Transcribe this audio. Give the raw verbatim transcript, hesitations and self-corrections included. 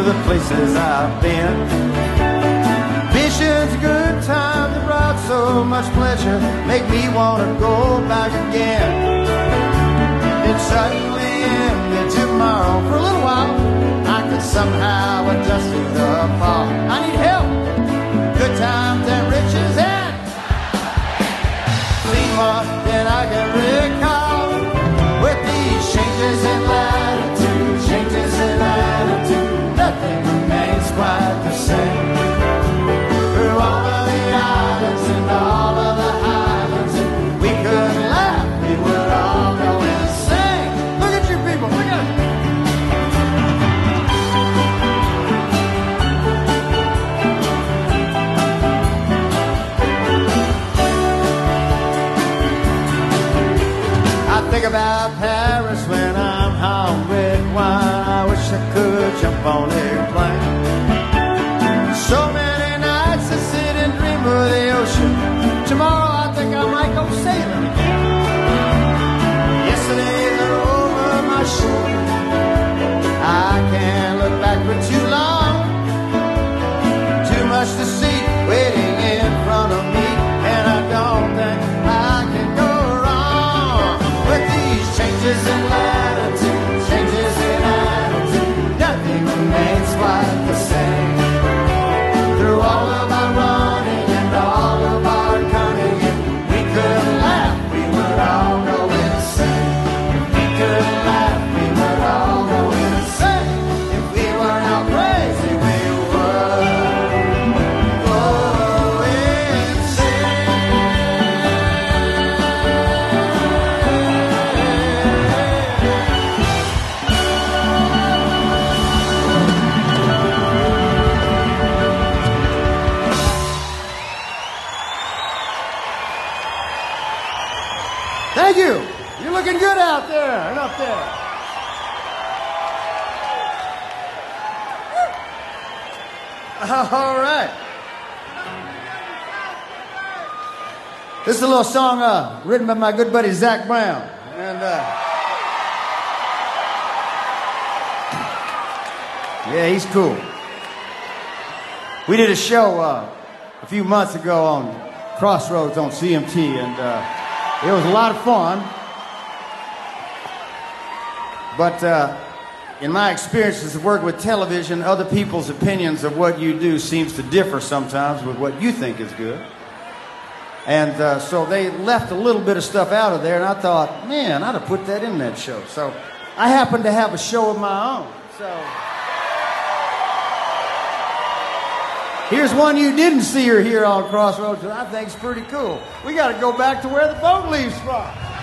the places I've been. Visions, good times that brought so much pleasure make me want to go back again. It suddenly ended tomorrow. For a little while I could somehow adjust to the fall. I need help. Good times and riches and seen more than I can recall. With these changes in latitude, changes in attitude, nothing remains quite the same. Through all of the islands and all of the highlands, we could laugh, we would all go and sing. Look at you people, look at it. I think about Paris when I'm home with wine. I wish I could jump on a plane. So many nights I sit and dream of the ocean. Tomorrow I think I might go sailing again. Yesterdays are over my shoulder. I can't look back for too long. Too much to see waiting in front of me, and I don't think I can go wrong with these changes in latitude, changes in attitude. Nothing remains quite the same. Through all of our running and all of our cunning, if we could laugh, we would all go insane. If we could laugh, we would all go insane. If we weren't all crazy, we would go insane. Thank you. You're looking good out there and up there. All right. This is a little song uh, written by my good buddy Zach Brown. And uh, yeah, he's cool. We did a show uh, a few months ago on Crossroads on C M T, and uh, it was a lot of fun. But uh, in my experiences of working with television, other people's opinions of what you do seems to differ sometimes with what you think is good. And uh, so they left a little bit of stuff out of there, and I thought, man, I'd have put that in that show. So I happen to have a show of my own. So here's one you didn't see or hear on Crossroads that I think is pretty cool. We got to go back to where the boat leaves from.